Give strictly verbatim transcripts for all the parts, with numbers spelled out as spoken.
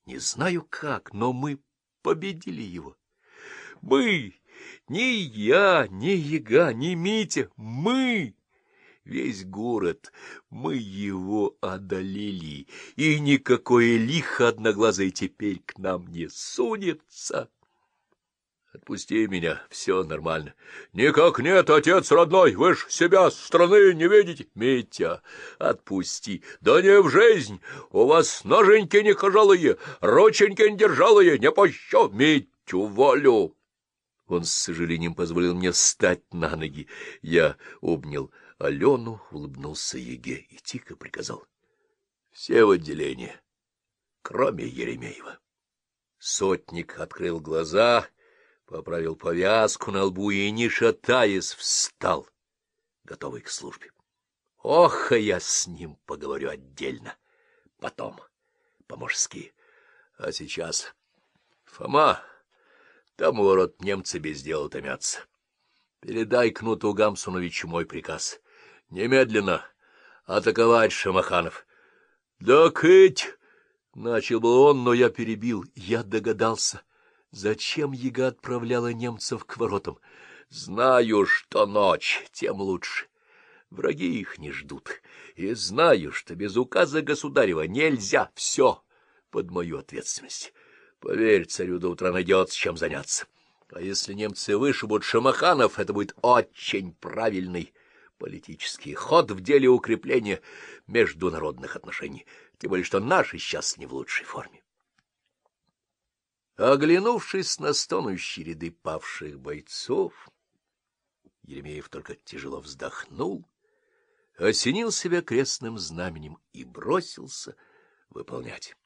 Не знаю как, но мы победили его. Мы, не я, не Яга, не Митя, мы, весь город, мы его одолели, и никакое лихо одноглазое теперь к нам не сунется. Отпусти меня, все нормально. Никак нет, отец родной, вы ж себя с стороны не видите. Митя, отпусти. Да не в жизнь, у вас ноженьки не хожалые, рученьки не держалые, не пощу. Митю волю. Он с сожалением позволил мне встать на ноги. Я обнял Алену, улыбнулся Еге и тихо приказал: все в отделение, кроме Еремеева. Сотник открыл глаза, поправил повязку на лбу и, не шатаясь, встал, готовый к службе. Ох, а я с ним поговорю отдельно, потом, по-мужски. А сейчас, Фома, там у ворот немцы без дела томятся. Передай Кнуту Гамсуновичу мой приказ. Немедленно атаковать Шамаханов. — Да кыть! — начал был он, но я перебил. Я догадался, зачем Яга отправляла немцев к воротам. Знаю, что ночь, тем лучше. Враги их не ждут. И знаю, что без указа государева нельзя. Все под мою ответственность. Поверь, царю до утра найдется чем заняться. А если немцы вышибут Шамаханов, это будет очень правильный политический ход в деле укрепления международных отношений. Тем более, что наши сейчас не в лучшей форме. Оглянувшись на стонущие ряды павших бойцов, Еремеев только тяжело вздохнул, осенил себя крестным знаменем и бросился выполнять.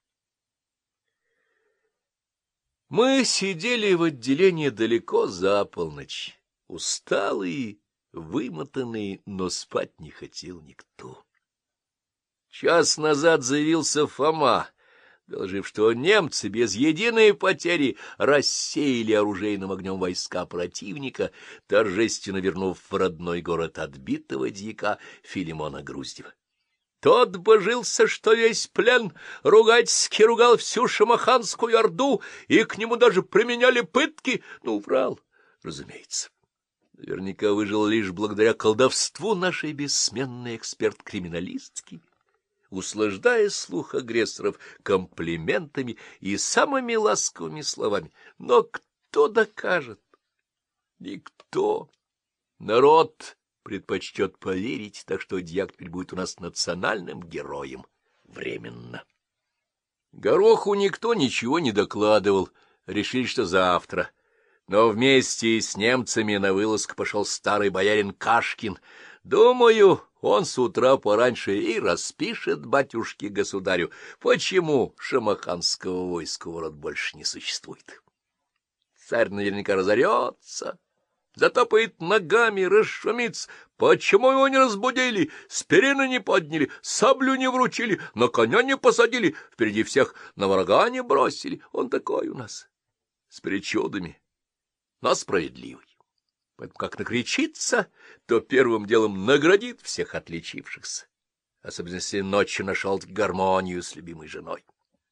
Мы сидели в отделении далеко за полночь, усталые, вымотанные, но спать не хотел никто. Час назад заявился Фома, доложив, что немцы без единой потери рассеяли оружейным огнем войска противника, торжественно вернув в родной город отбитого дьяка Филимона Груздева. Тот божился, что весь плен ругательски ругал всю шамаханскую орду, и к нему даже применяли пытки. Ну, врал, разумеется. Наверняка выжил лишь благодаря колдовству нашей бессменной эксперт-криминалистки, услаждая слух агрессоров комплиментами и самыми ласковыми словами. Но кто докажет? Никто. Народ предпочтет поверить, так что дьяк теперь будет у нас национальным героем временно. Гороху никто ничего не докладывал, решили, что завтра. Но вместе с немцами на вылазку пошел старый боярин Кашкин. Думаю, он с утра пораньше и распишет батюшке-государю, почему шамаханского войска в город больше не существует. Царь наверняка разорется, затопает ногами, расшумится. Почему его не разбудили, с перины не подняли, саблю не вручили, на коня не посадили, впереди всех на врага не бросили? Он такой у нас, с причудами, но справедливый. Поэтому как накричится, то первым делом наградит всех отличившихся, особенно если ночью нашел гармонию с любимой женой.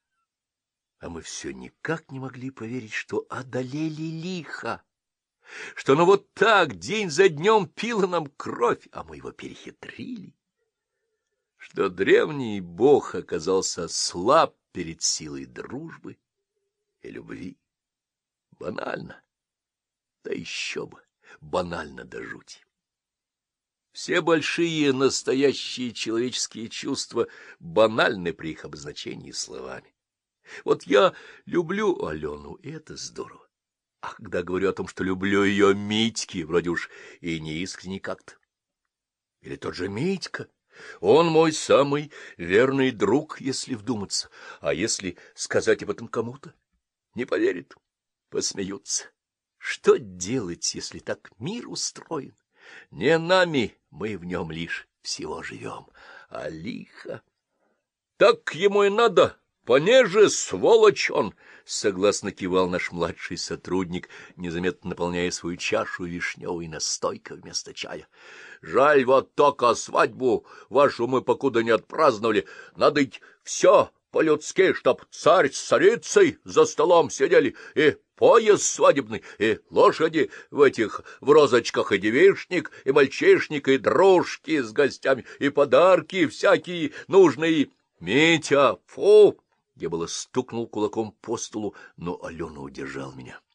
А мы все никак не могли поверить, что одолели лихо, что оно вот так день за днем пило нам кровь, а мы его перехитрили, что древний бог оказался слаб перед силой дружбы и любви. Банально, да еще бы, банально до жути. Все большие настоящие человеческие чувства банальны при их обозначении словами. Вот я люблю Алену, и это здорово. А когда говорю о том, что люблю ее Митьки, вроде уж и не искренне как-то. Или тот же Митька, он мой самый верный друг, если вдуматься. А если сказать об этом кому-то, не поверит, посмеются. Что делать, если так мир устроен? Не нами, мы в нем лишь всего живем, а лихо. Так ему и надо. Понеже, сволочь он! — согласно кивал наш младший сотрудник, незаметно наполняя свою чашу вишневой настойкой вместо чая. Жаль, вот только свадьбу вашу мы покуда не отпраздновали. Надо ведь все по-людски, чтоб царь с царицей за столом сидели, и пояс свадебный, и лошади в этих, в розочках, и девичник, и мальчишник, и дружки с гостями, и подарки всякие нужные. Митя, фу! Я было стукнул кулаком по столу, но Алена удержал меня.